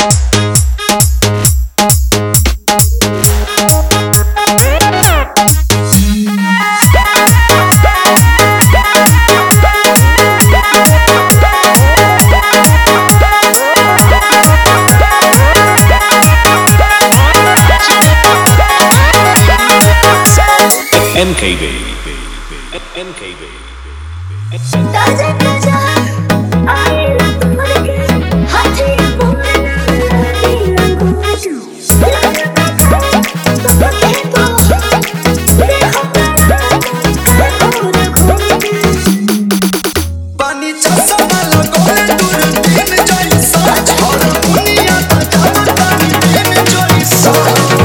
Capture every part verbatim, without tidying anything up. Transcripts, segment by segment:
M K B M K B ताजा ताजा आएला तुम्हारे हाथे बोलना नीला गुजू लगा था तुम्हें तो देखो और घूमते पानी चसा वाला गोले दूर दिन जैसा और दुनिया का जाना दिन जैसा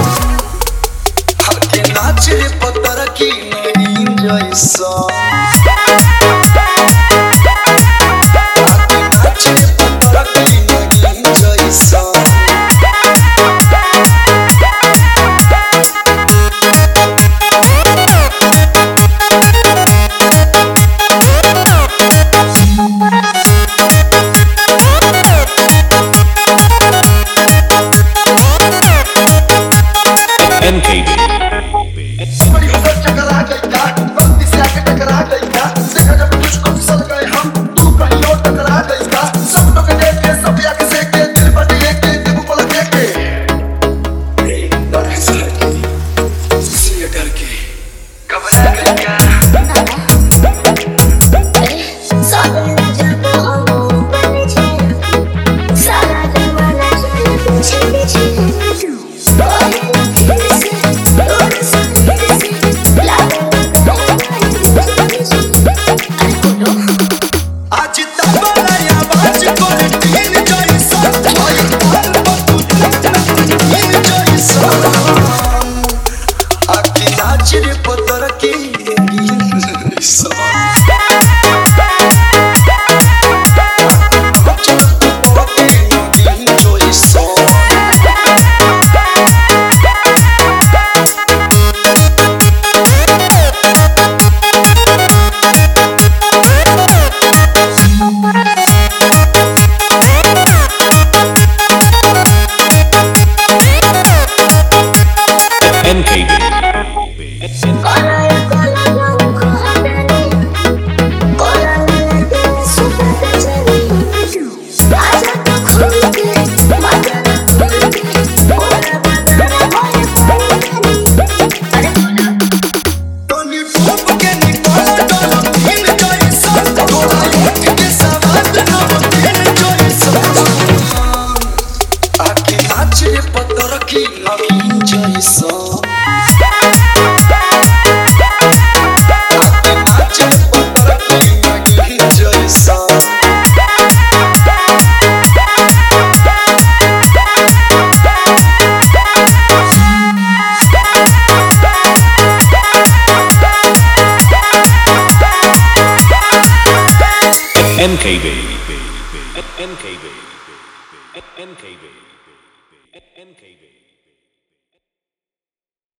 हके नाच रे पत्थर की नहीं जैसा M K B बड़ी होकर चकरा गई था गलती से आके टकरा गई था देखा जब तुझको फिसल गए हम तू कहीं और टकरा गई था सब लोग देख के सब आके से के दिल पर दिए के दिल को लगे के डर से से डर के घबरा गई क्या सारा जब हम बन जाए सारा जमाना चले पीछे पीछे आज तबला आवाज करे तीन जैसा ओए ताल पर तू तीन जैसा आके नाच रे पत्थर की जैसा M K B टोनी फूप के निकाल डालो तीन जैसा तोरा उठ के सवाद नव तीन जैसा आके नाच रे पत्थर की नवीन जैसा आके नाच रे पत्थर की नवीन जैसा M K B M K B M K B